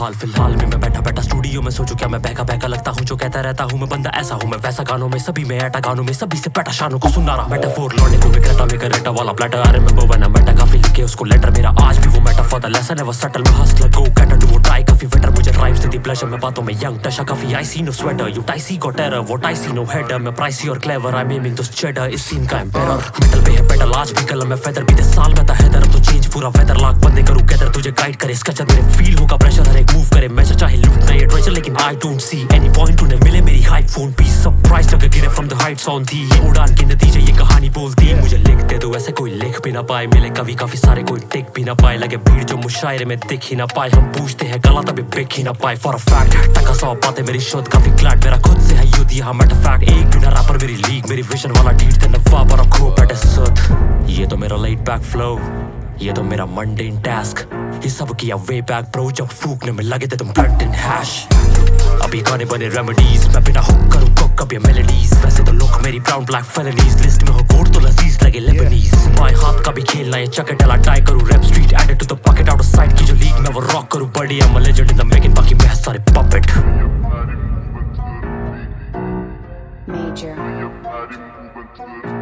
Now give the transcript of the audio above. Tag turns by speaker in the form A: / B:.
A: हाल फिलहाल में मैं बैठा बैठा स्टूडियो में सोचूं क्या मैं बहका बहका लगता हूँ जो कहता रहता हूँ मैं बंदा ऐसा हूँ मैं वैसा गानों में सभी में ऐटा गानों में सभी से पैटा शानों को सुना रहा मेटाफोर लौंडे को विक्रेटा में करेटा वाला platter I remember when I met काफी लिखे उसको लेटर मेरा आज भी वो metaphor the lesson never settle मैं hustler go get do try काफी बेटर मुझे राइम्स देती प्लेजर में बातों में यंग टशा काफी I see no sweater you टाइसी got terror what I see no header मैं प्राइसी और clever I aiming to cheddar इस सीन का एम्पायर मेटल पे है पेडल आज भी कलम में फेदर बीते साल में था हैदर अब तो चेंज पूरा वेदर लाख बंदे करूं गैदर तुझे गाइड करे स्केचर मेरे फील होगा प्रेशर हर एक मूव करे मैं चाहे लूटना ये ट्रेजर लेकिन I don't see any point to ने मिले मेरी हाइट फोन पी सरप्राइज लगे गिरे फ्रॉम द हाइट्स ऑन थी ये उड़ान के नतीजे ये कहानी बोलती मुझे लिख दे दो ऐसे कोई लिख भी ना पाए मिले कभी काफी सारे कोई टिक भी ना पाए लगे भीड़ जो मुशायरे में दिख ही ना पाए हम पूछते हैं गला तभी बिक ही ना पाए फॉर अ फैक्ट टका सौ बातें मेरी शोध काफी क्लैट मेरा खुद से है युद्ध यहाँ मैटर फैक्ट एक बिना रैपर मेरी लीग मेरी विजन वाला डीट थे नफा पर खो बैठे सुध ये तो मेरा लेट बैक फ्लो ये तो मेरा मंडेन टास्क ये सब किया वे बैक ब्रो जब फूकने में लगे थे तुम ब्लंट इन हैश अभी गाने बने रेमेडीज मैं बिना हुक करूं कुक अब ये मेलोडीज वैसे तो लुक मेरी ब्राउन ब्लैक फेलनीज लिस्ट में हो गोट तो लजीज लगे लेबनीज बाय हाथ का भी खेलना ये चके डला टाई करूं rap street added to the pocket out of side की जो लीग में वो रॉक करूं बड़ी I am a legend in the making बाकी मैं सारे पपेट
B: Major.